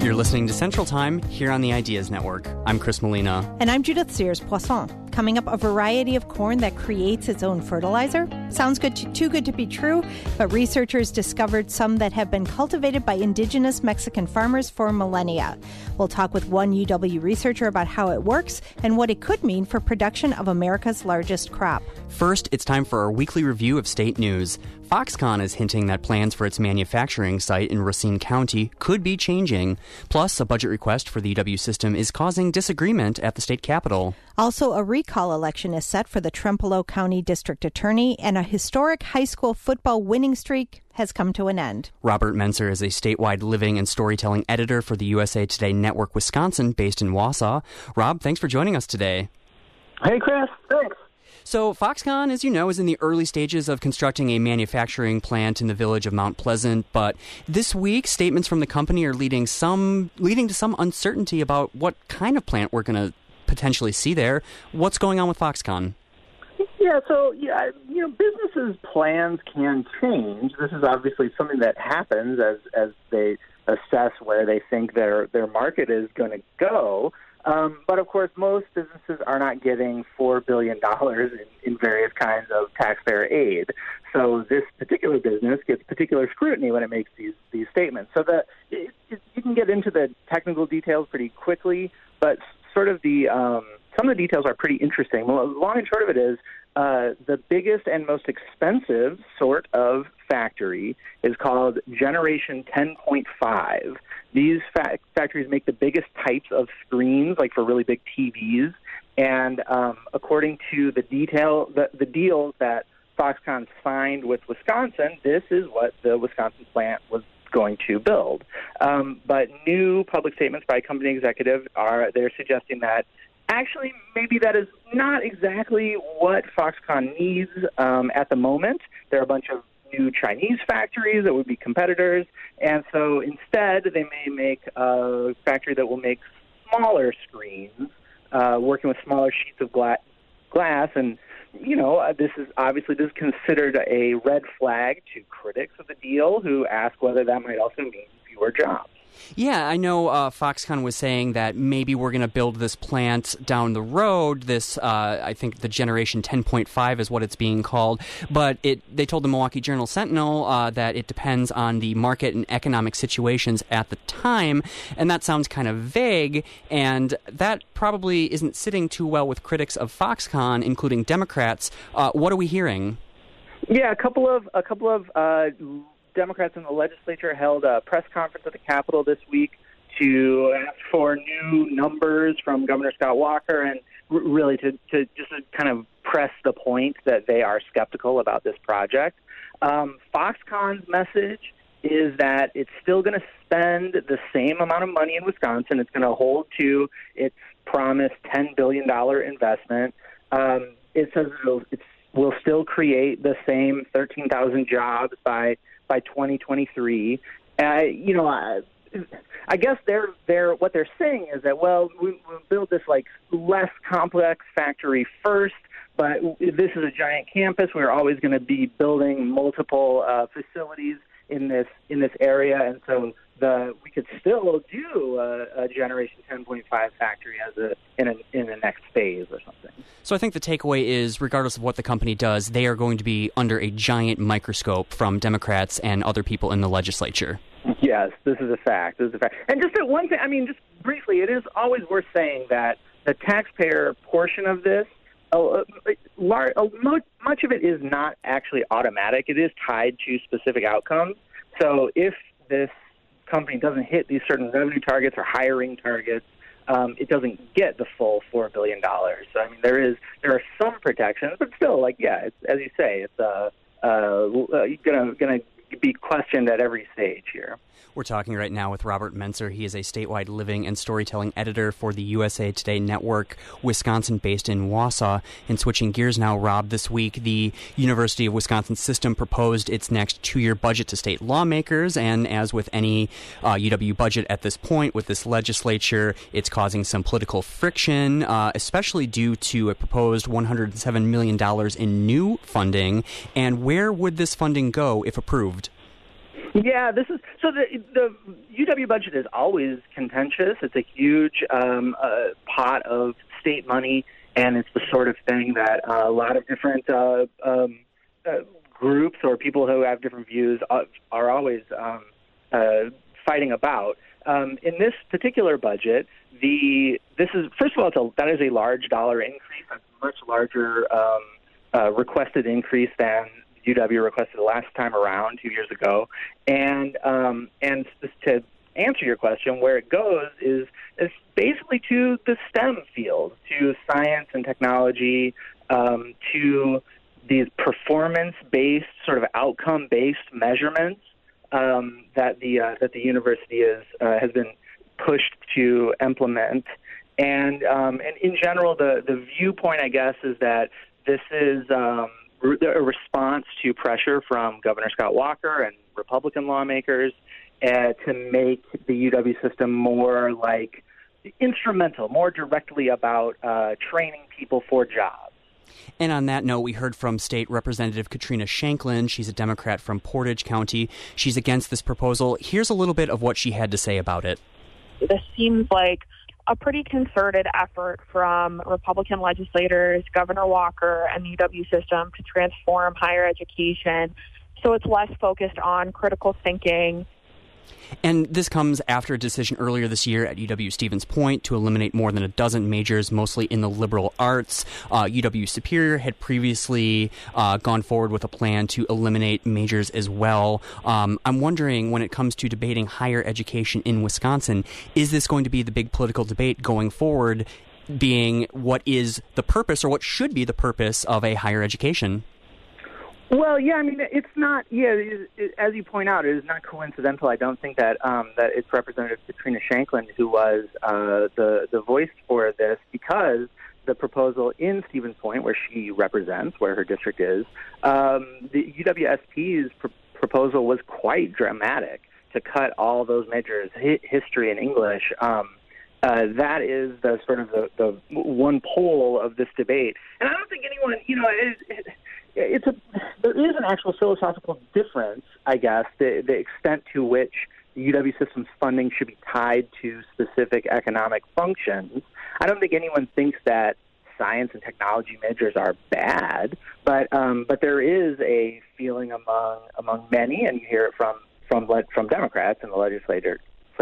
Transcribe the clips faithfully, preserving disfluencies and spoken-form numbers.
You're listening to Central Time here on the Ideas Network. I'm Chris Molina. And I'm Judith Sears-Poisson. Coming up, a variety of corn that creates its own fertilizer. Sounds good to, too good to be true, but researchers discovered some that have been cultivated by indigenous Mexican farmers for millennia. We'll talk with one U W researcher about how it works and what it could mean for production of America's largest crop. First, it's time for our weekly review of state news. Foxconn is hinting that plans for its manufacturing site in Racine County could be changing. Plus, a budget request for the U W system is causing disagreement at the state capitol. Also, a recall election is set for the Trempealeau County District Attorney, and a historic high school football winning streak has come to an end. Robert Menser is a statewide living and storytelling editor for the U S A Today Network Wisconsin, based in Wausau. Rob, thanks for joining us today. Hey, Chris. Thanks. So Foxconn, as you know, is in the early stages of constructing a manufacturing plant in the village of Mount Pleasant. But this week, statements from the company are leading some leading to some uncertainty about what kind of plant we're going to potentially see there. What's going on with Foxconn? Yeah, so yeah, you know, businesses' plans can change. This is obviously something that happens as as they assess where they think their their market is going to go. Um, but, of course, most businesses are not getting four billion dollars in, in various kinds of taxpayer aid. So this particular business gets particular scrutiny when it makes these, these statements. So the, it, it, you can get into the technical details pretty quickly, but sort of the um, some of the details are pretty interesting. Well, long and short of it is uh, the biggest and most expensive sort of factory is called Generation ten point five. These fa- factories make the biggest types of screens, like for really big T Vs. And um, according to the detail, the, the deal that Foxconn signed with Wisconsin, this is what the Wisconsin plant was going to build. Um, but new public statements by company executive are they're suggesting that actually maybe that is not exactly what Foxconn needs um, at the moment. There are a bunch of new Chinese factories that would be competitors, and so instead they may make a factory that will make smaller screens, uh, working with smaller sheets of gla- glass. And you know, uh, this is obviously this is considered a red flag to critics of the deal, who ask whether that might also mean fewer jobs. Yeah, I know uh, Foxconn was saying that maybe we're going to build this plant down the road. This, uh, I think the Generation ten point five is what it's being called. But it, they told the Milwaukee Journal-Sentinel uh, that it depends on the market and economic situations at the time. And that sounds kind of vague. And that probably isn't sitting too well with critics of Foxconn, including Democrats. Uh, what are we hearing? Yeah, a couple of a couple of. Uh Democrats in the legislature held a press conference at the Capitol this week to ask for new numbers from Governor Scott Walker and r- really to, to just to kind of press the point that they are skeptical about this project. Um, Foxconn's message is that it's still going to spend the same amount of money in Wisconsin. It's going to hold to its promised ten billion dollars investment. Um, it says it'll, it's, will still create the same thirteen thousand jobs by by twenty twenty-three. Uh, you know, I, I guess they're they're what they're saying is that, well, we, we'll build this like less complex factory first, but this is a giant campus. We're always going to be building multiple uh, facilities in this in this area, and so the we could still do a, a Generation ten point five factory as a in a in the next phase or something. So I think the takeaway is, regardless of what the company does, they are going to be under a giant microscope from Democrats and other people in the legislature. Yes, this is a fact. This is a fact. And just that one thing, I mean, just briefly, it is always worth saying that the taxpayer portion of this, uh, large, uh, much of it is not actually automatic. It is tied to specific outcomes. So if this company doesn't hit these certain revenue targets or hiring targets, um, it doesn't get the full four billion dollars. So, I mean, there is there are some protections, but still, like, yeah, it's, as you say, it's uh, uh, gonna gonna be questioned at every stage here. We're talking right now with Robert Menser. He is a statewide living and storytelling editor for the U S A Today Network, Wisconsin, based in Wausau. And switching gears now, Rob, this week the University of Wisconsin system proposed its next two-year budget to state lawmakers. And as with any uh, U W budget at this point, with this legislature, it's causing some political friction, uh, especially due to a proposed one hundred seven million dollars in new funding. And where would this funding go if approved? Yeah, this is so. The, the U W budget is always contentious. It's a huge um, uh, pot of state money, and it's the sort of thing that uh, a lot of different uh, um, uh, groups or people who have different views are, are always um, uh, fighting about. Um, in this particular budget, the this is first of all, it's a, that is a large dollar increase, a much larger um, uh, requested increase than U W requested the last time around two years ago. And um, and to answer your question, where it goes is is basically to the STEM field, to science and technology, um, to these performance-based, sort of outcome-based measurements um, that the uh, that the university is uh, has been pushed to implement. And um, and in general, the the viewpoint, I guess, is that this is um, a response to pressure from Governor Scott Walker and Republican lawmakers uh, to make the U W system more like instrumental, more directly about uh, training people for jobs. And on that note, we heard from State Representative Katrina Shanklin. She's a Democrat from Portage County. She's against this proposal. Here's a little bit of what she had to say about it. This seems like a pretty concerted effort from Republican legislators, Governor Walker, and the U W system to transform higher education so it's less focused on critical thinking. And this comes after a decision earlier this year at U W-Stevens Point to eliminate more than a dozen majors, mostly in the liberal arts. Uh, U W-Superior had previously uh, gone forward with a plan to eliminate majors as well. Um, I'm wondering, when it comes to debating higher education in Wisconsin, is this going to be the big political debate going forward, being what is the purpose or what should be the purpose of a higher education? Well, yeah, I mean, it's not, yeah, it, it, as you point out, it is not coincidental. I don't think that um, that it's Representative Katrina Shanklin who was uh, the, the voice for this, because the proposal in Stevens Point, where she represents, where her district is, um, the U W S P's pr- proposal was quite dramatic to cut all those majors, hi- history and English. Um, uh, that is the sort of the, the one pole of this debate. And I don't think anyone, you know, it, it, It's a, there is an actual philosophical difference, I guess, the, the extent to which the U W system's funding should be tied to specific economic functions. I don't think anyone thinks that science and technology majors are bad, but um, but there is a feeling among among many, and you hear it from from from Democrats in the legislature,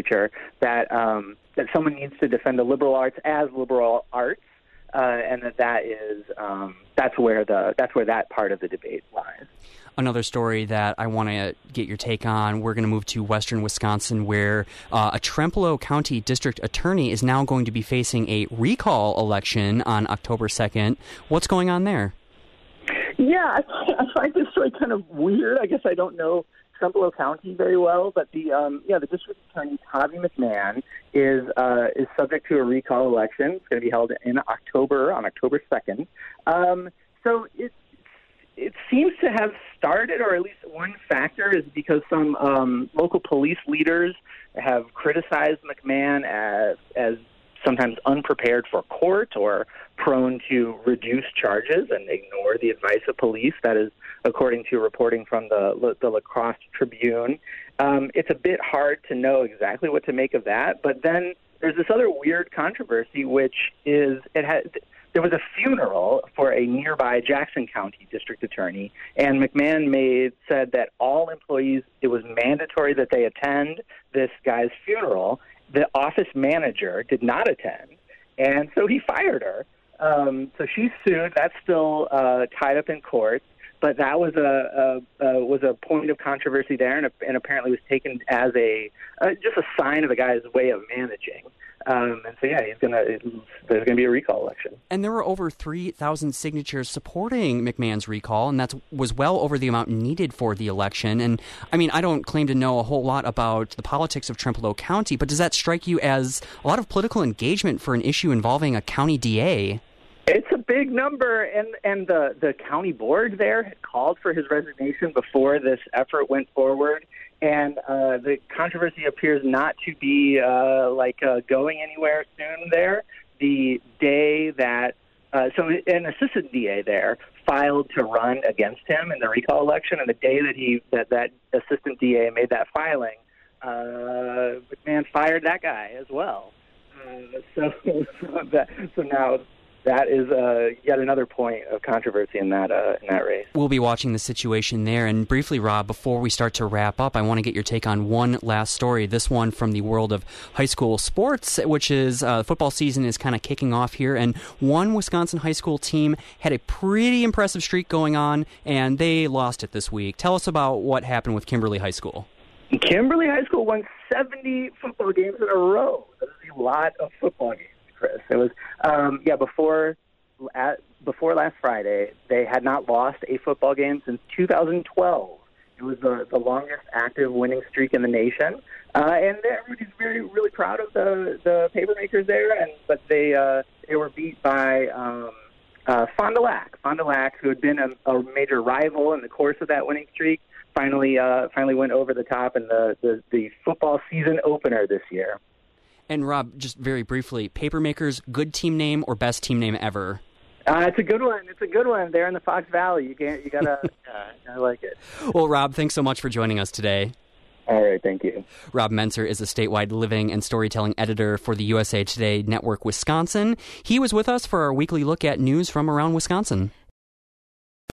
that um, that someone needs to defend the liberal arts as liberal arts. Uh, and that that is um, that's where the that's where that part of the debate lies. Another story that I want to get your take on, we're going to move to western Wisconsin, where uh, a Trempealeau County District Attorney is now going to be facing a recall election on October second. What's going on there? Yeah, I, I find this story kind of weird. I guess I don't know Trempealeau County very well, but the um, yeah, the district attorney, Tavi McMahon, is uh, is subject to a recall election. It's going to be held in October, on October second. Um, so it it seems to have started, or at least one factor is because some um, local police leaders have criticized McMahon as as sometimes unprepared for court or prone to reduce charges and ignore the advice of police. That is according to reporting from the the La Crosse Tribune. Um, it's a bit hard to know exactly what to make of that. But then there's this other weird controversy, which is it had there was a funeral for a nearby Jackson County district attorney, and McMahon made said that all employees, it was mandatory that they attend this guy's funeral. The office manager did not attend, and so he fired her. Um, so she's sued. That's still uh, tied up in court. But that was a, a, a was a point of controversy there, and, and apparently was taken as a uh, just a sign of the guy's way of managing. Um, and so, yeah, he's gonna there's gonna be a recall election. And there were over three thousand signatures supporting McMahon's recall, and that was well over the amount needed for the election. And I mean, I don't claim to know a whole lot about the politics of Trempealeau County, but does that strike you as a lot of political engagement for an issue involving a county D A? It's a big number, and, and the, the county board there had called for his resignation before this effort went forward, and uh, the controversy appears not to be uh, like uh, going anywhere soon there. The day that, uh, so an assistant D A there filed to run against him in the recall election, and the day that he that, that assistant D A made that filing, uh, man fired that guy as well. Uh, so, so, that, so now that is uh, yet another point of controversy in that uh, in that race. We'll be watching the situation there. And briefly, Rob, before we start to wrap up, I want to get your take on one last story. This one from the world of high school sports, which is uh, football season is kind of kicking off here. And one Wisconsin high school team had a pretty impressive streak going on, and they lost it this week. Tell us about what happened with Kimberly High School. Kimberly High School won seventy football games in a row. That is a lot of football games, Chris. It was, um, yeah, before at, before last Friday, they had not lost a football game since two thousand twelve. It was the, the longest active winning streak in the nation. Uh, and everybody's very, really proud of the, the Papermakers there, and but they uh, they were beat by um, uh, Fond du Lac. Fond du Lac, who had been a, a major rival in the course of that winning streak, finally uh, finally went over the top in the, the, the football season opener this year. And Rob, just very briefly, Papermakers, good team name or best team name ever? Uh, it's a good one. It's a good one. They're in the Fox Valley. You can't. You gotta. uh, I like it. Well, Rob, thanks so much for joining us today. All right, thank you. Rob Mentzer is a statewide living and storytelling editor for the U S A Today Network Wisconsin. He was with us for our weekly look at news from around Wisconsin.